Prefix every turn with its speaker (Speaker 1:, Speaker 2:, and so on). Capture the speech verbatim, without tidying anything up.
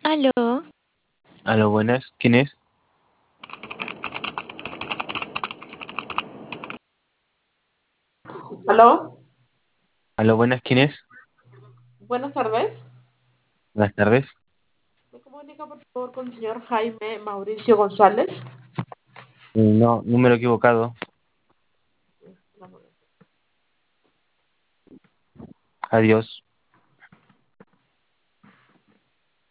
Speaker 1: Aló,
Speaker 2: A lo buenas, ¿quién es?
Speaker 3: ¿Aló?
Speaker 2: A lo buenas, ¿quién es?
Speaker 3: Buenas tardes.
Speaker 2: Buenas tardes.
Speaker 3: ¿Me comunica por favor con el señor Jaime Mauricio González?
Speaker 2: Eh, No, número equivocado. Adiós.